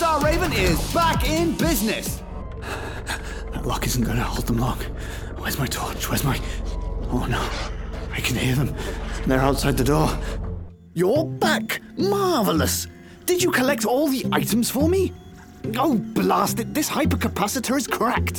Star Raven is back in business. That lock isn't going to hold them long. Where's my torch? Oh no, I can hear them. They're outside the door. You're back! Marvelous! Did you collect all the items for me? Oh, blast it, this hypercapacitor is cracked.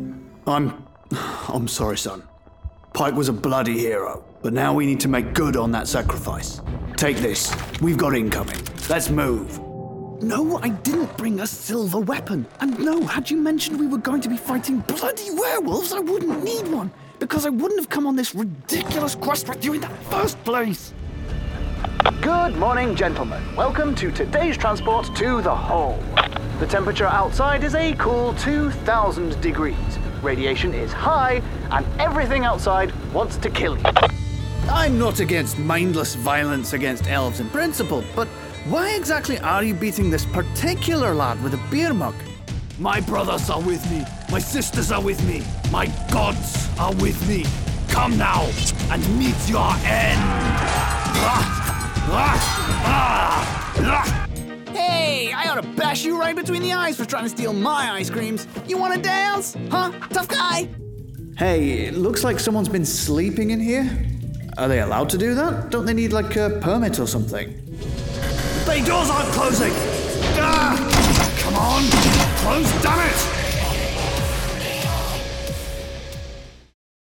I'm sorry, son. Pike was a bloody hero, but now we need to make good on that sacrifice. Take this. We've got incoming. Let's move. No, I didn't bring a silver weapon. And no, had you mentioned we were going to be fighting bloody werewolves, I wouldn't need one. Because I wouldn't have come on this ridiculous quest with you in the first place. Good morning, gentlemen. Welcome to today's transport to the Hole. The temperature outside is a cool 2,000 degrees. Radiation is high, and everything outside wants to kill you. I'm not against mindless violence against elves in principle, but why exactly are you beating this particular lad with a beer mug? My brothers are with me. My sisters are with me. My gods are with me. Come now and meet your end. Hey, I ought to bash you right between the eyes for trying to steal my ice creams. You want to dance? Huh? Tough guy? Hey, it looks like someone's been sleeping in here. Are they allowed to do that? Don't they need, like, a permit or something? Bay doors aren't closing. Come on, close, damn it!